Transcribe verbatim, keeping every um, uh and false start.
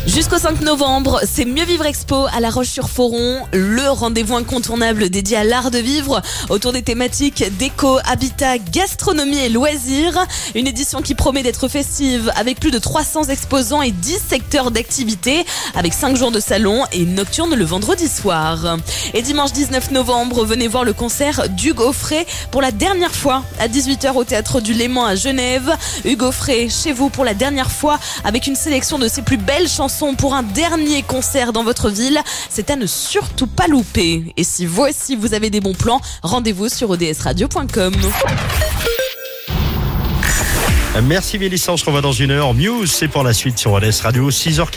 Jusqu'au cinq novembre, c'est Mieux Vivre Expo à La Roche-sur-Foron, le rendez-vous incontournable dédié à l'art de vivre autour des thématiques déco, habitat, gastronomie et loisirs. Une édition qui promet d'être festive avec plus de trois cents exposants et dix secteurs d'activité avec cinq jours de salon et une nocturne le vendredi soir. Et dimanche dix-neuf novembre, venez voir le concert d'Hugo Frey pour la dernière fois à dix-huit heures au Théâtre du Léman à Genève. Hugo Frey chez vous pour la dernière fois avec une sélection de ses plus belles chansons pour un dernier concert dans votre ville. C'est à ne surtout pas louper. Et si vous aussi vous avez des bons plans, rendez-vous sur o d s radio point com. Merci Mélissa, on se revoit dans une heure. Muse, c'est pour la suite sur O D S Radio, six heures.